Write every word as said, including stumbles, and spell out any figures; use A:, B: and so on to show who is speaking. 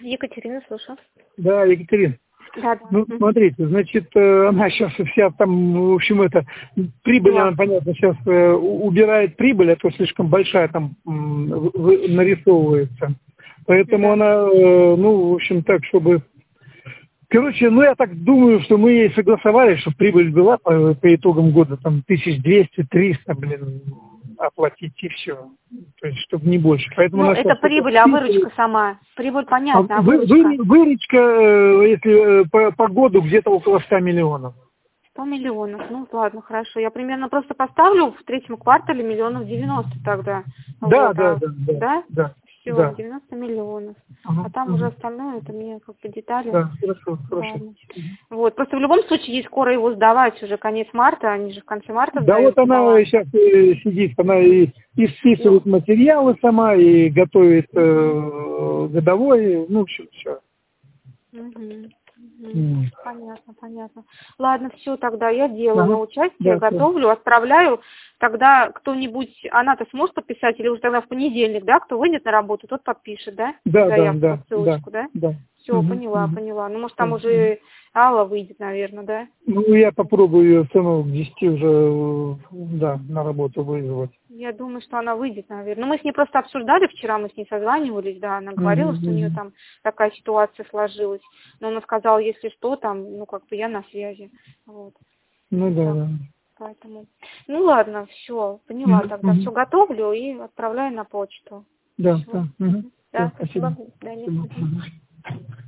A: Екатерина, слушаю.
B: Да, Екатерина.
A: Да, да.
B: Ну, смотрите, значит, она сейчас вся там, в общем, это, прибыль,
A: Да.
B: она, понятно, сейчас убирает прибыль, а то слишком большая там нарисовывается. Поэтому
A: Да.
B: она, ну, в общем, так, чтобы... Короче, ну, я так думаю, что мы ей согласовали, что прибыль была по, по итогам года, там, тысяч двести триста, блин, оплатить и все. То есть, чтобы не больше. Поэтому
A: Ну,
B: она
A: это
B: сейчас только
A: прибыль, а
B: списывает.
A: выручка сама. Прибыль
B: А
A: понятна, а
B: вы,
A: выручка?
B: вы, выручка, э, если э, по, по году, где-то около ста миллионов.
A: сто миллионов. Ну, ладно, хорошо. Я примерно просто поставлю в третьем квартале миллионов девяносто тогда.
B: Да,
A: Вот,
B: да,
A: а,
B: да, да,
A: да?
B: да,
A: Все,
B: да.
A: девяносто миллионов.
B: Ага,
A: А там уже
B: ага.
A: остальное, это мне как бы детали.
B: Да, хорошо, хорошо.
A: Ладно. Вот, просто в любом случае ей скоро его сдавать, уже конец марта, они же в конце марта
B: Да, вот
A: сдаются
B: она
A: баланс.
B: сейчас э, сидит, она и, и списывает
A: Ну,
B: материалы сама, и готовит э, годовой, ну, все, все.
A: Мгм. Мгм. Понятно, понятно. Ладно, все тогда я делаю
B: Ага,
A: на участие,
B: да, да.
A: готовлю, отправляю. Тогда кто-нибудь, она-то сможет подписать, или уже тогда в понедельник, да, кто выйдет на работу, тот подпишет, да,
B: Да, да,
A: заявку,
B: да, да,
A: ссылочку, да?
B: да.
A: Все,
B: Мгм,
A: поняла,
B: мгм.
A: поняла. Ну, может,
B: Да,
A: там
B: мгм.
A: уже Алла выйдет, наверное, да?
B: Ну, я попробую ее цену к десяти уже, э, да, на работу вызвать.
A: Я думаю, что она выйдет, наверное. Ну, мы с ней просто обсуждали вчера, мы с ней созванивались, да, она говорила,
B: Мгм,
A: что у нее
B: мгм.
A: там такая ситуация сложилась. Но она сказала, если что, там, ну, как бы я на связи. Вот.
B: Ну,
A: Вот
B: да,
A: так.
B: да.
A: Поэтому. Ну ладно, все, поняла.
B: Мгм,
A: Тогда все
B: мгм.
A: готовлю и отправляю на почту.
B: Да,
A: Все.
B: да. Мгм. Всё,
A: Да, спасибо.
B: спасибо.
A: До свидания.
B: Спасибо.
A: Мгм.
B: Мгм.